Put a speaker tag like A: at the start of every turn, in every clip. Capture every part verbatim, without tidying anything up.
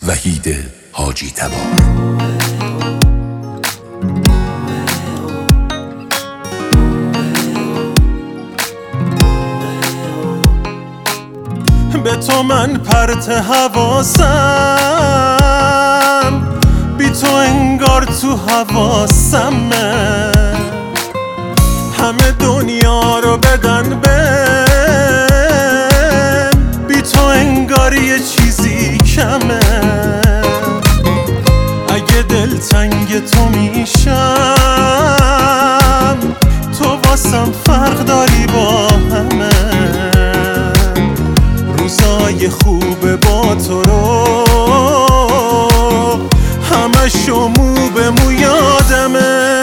A: وحید حاجی تبار.
B: به تو من پرت حواسم، بی تو انگار تو حواسمه. همه دنیا رو بدن بهم، بی تو انگار یه چیزی کمه. اگه دلتنگ تو میشم، تو واسم فرق داری با همه. روزای خوب با تو رو همشو مو به مو یادمه.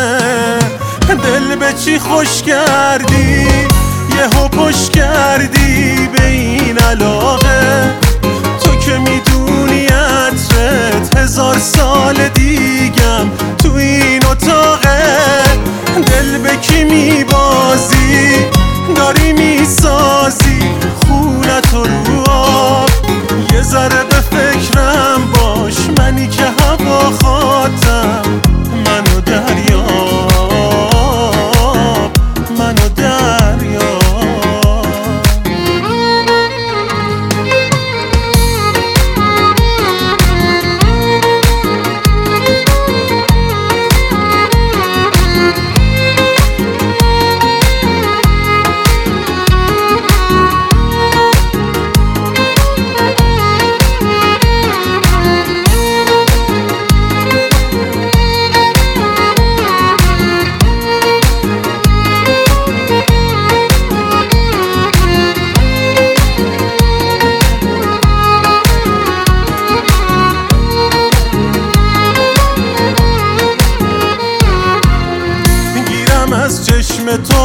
B: دل به چی خوش کردی، یهو پشت کردی به این علاقه. تو که میدونی عطرت هزار سال دیگم تو این اتاقه. دل به کی میبازی، داری میسازی خونت رو آب. یه ذره به فکرم باش، منی که هوا خواستم. منو دریاب، منو دریاب. از چشم تو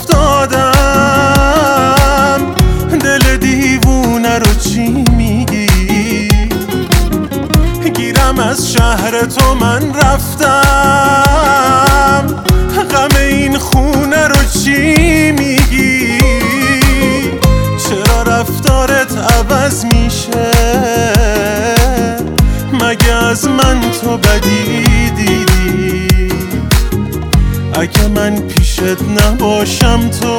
B: افتادم، دل دیوونه رو چی میگی؟ گیرم از شهر تو من رفتم، غم این خونه رو چی میگی؟ چرا رفتارت عوض میشه؟ مگه از من تو بدی دیدی؟ اگه من پیشت نباشم تو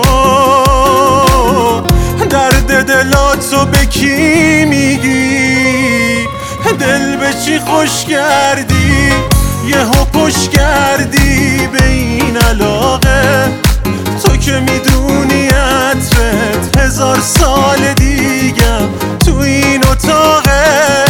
B: درد دلاتو به کی میگی؟ دل به چی خوش کردی، یهو پشت کردی به این علاقه. تو که میدونی عطرت هزار سال دیگم تو این اتاقه.